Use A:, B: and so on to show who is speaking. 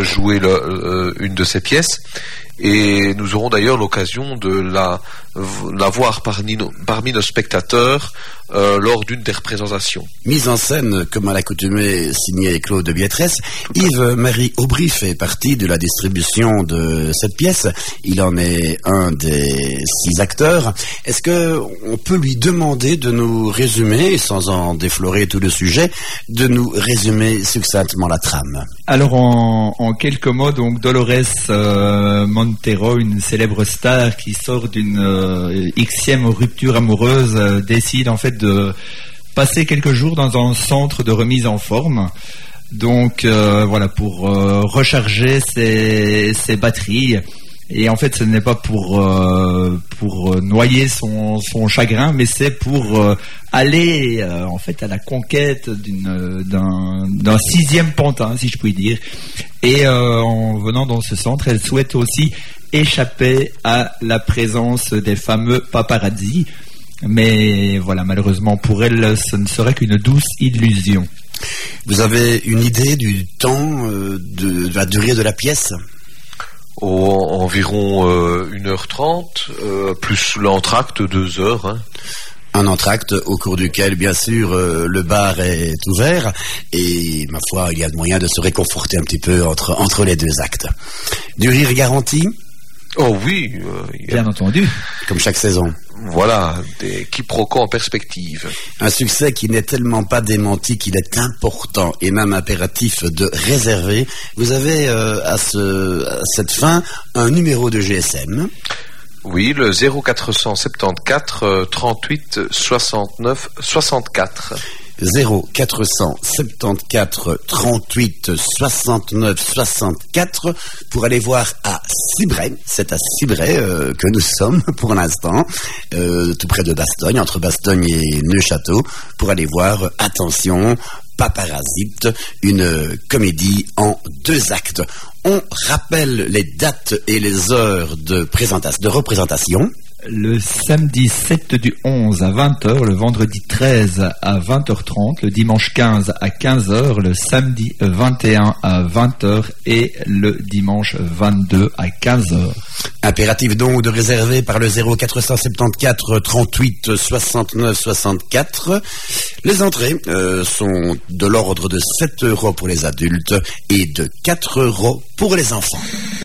A: jouer une de ces pièces. Et nous aurons d'ailleurs l'occasion de la voir parmi nos spectateurs lors d'une des représentations.
B: Mise en scène, comme à l'accoutumée, signée Claude Biétresse. Yves-Marie Aubry fait partie de la distribution de cette pièce. Il en est un des 6 acteurs. Est-ce qu'on peut lui demander de nous résumer, sans en déflorer tout le sujet, de nous résumer succinctement la trame?
C: Alors en quelques mots, donc Dolores Montero, une célèbre star qui sort d'une xème rupture amoureuse, décide en fait de passer quelques jours dans un centre de remise en forme. Donc voilà, pour recharger ses batteries. Et en fait, ce n'est pas pour noyer son chagrin, mais c'est pour aller en fait à la conquête d'un 6e pantin, si je puis dire. Et en venant dans ce centre, elle souhaite aussi échapper à la présence des fameux paparazzi. Mais voilà, malheureusement pour elle, ce ne serait qu'une douce illusion.
B: Vous avez une idée du temps, de la durée de la pièce ?
A: Environ 1h30, plus l'entracte 2 heures. Hein.
B: Un entracte au cours duquel, bien sûr, le bar est ouvert et, ma foi, il y a moyen de se réconforter un petit peu entre les 2 actes. Du rire garanti ?
A: Oh oui,
C: bien entendu.
B: Comme chaque saison.
A: Voilà, des quiproquos en perspective.
B: Un succès qui n'est tellement pas démenti qu'il est important et même impératif de réserver. Vous avez à cette fin un numéro de GSM.
A: Oui, le 0474 38 69 64.
B: 0474 38 69 64 pour aller voir à Cibray. C'est à Cibray que nous sommes pour l'instant, tout près de Bastogne, entre Bastogne et Neufchâteau, pour aller voir, attention, Paparasite, une comédie en 2 actes. On rappelle les dates et les heures de représentation.
C: Le samedi 7 du 11 à 20h, le vendredi 13 à 20h30, le dimanche 15 à 15h, le samedi 21 à 20h et le dimanche 22 à 15h.
B: Impératif donc de réserver par le 0474 38 69 64. Les entrées sont de l'ordre de 7 € pour les adultes et de 4 € pour les enfants.